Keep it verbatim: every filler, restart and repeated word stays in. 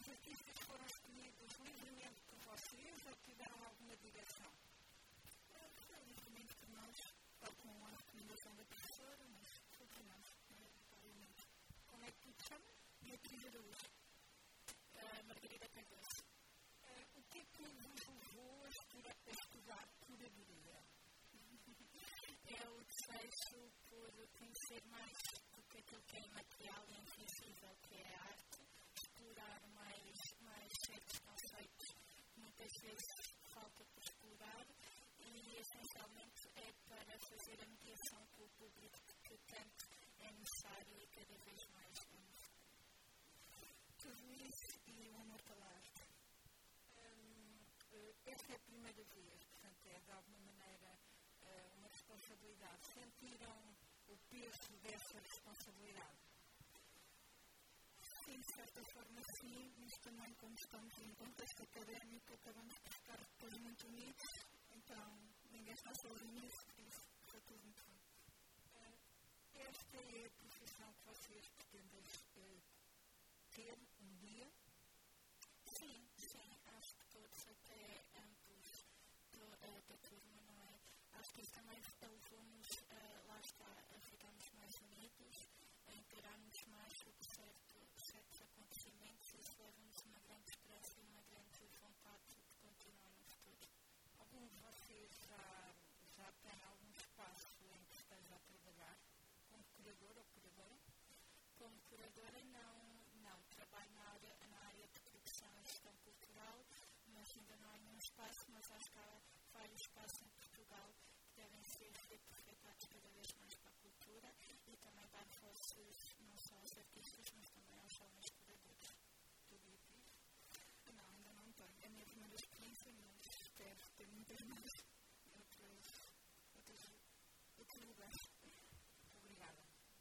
os artistas foram escolhidos livremente por vocês ou tiveram alguma direção? É, foi livremente por nós, tal como a recomendação da professora, mas foi por nós, obviamente. Como é que tu te chamas? Beatriz Araújo. Uh, Margarida Cardoso. Uh, o que é que vos levou a estudar curadoria? É o desejo por conhecer mais do que aquilo que é imaterial e invisível, que é a arte, explorar mais, mais certos conceitos que muitas vezes falta por explorar e, essencialmente, é para fazer a mediação com o público que tanto é necessário e cada vez mais é necessário. Tudo isso e o amor pela arte. Hum, esta é a primeira vez, portanto, é de alguma maneira uma responsabilidade. Sentiram o peso dessa responsabilidade? Sim, de certa forma sim, mas também como estamos em contexto académico, acabamos por ficar depois muito unidos, então ninguém está sozinho nisso, por isso foi tudo muito bom. Esta é a profissão que vocês pretendem uh, ter um dia? Sim, sim, acho que todos, até ambos do, uh, da turma, não é? Acho que isso também levou-nos, uh, lá está, a ficarmos mais unidos, a encararmos mais sobre certo, certos acontecimentos e isso leva-nos uma grande esperança e uma grande vontade de continuar no futuro. Algum de vocês já, já tem algum espaço em que esteja a trabalhar como curador ou curadora? Como curadora, não, não. Trabalho na área, na área de produção e gestão cultural, mas ainda não há nenhum espaço, mas acho que há vários espaços em Portugal que devem ser aproveitados cada vez mais para a cultura e também dar vozes não só aos artistas, mas também aos jovens curadores. Tu, Beatriz? Não, ainda não tenho. É a minha primeira experiência, mas espero ter muitas mais.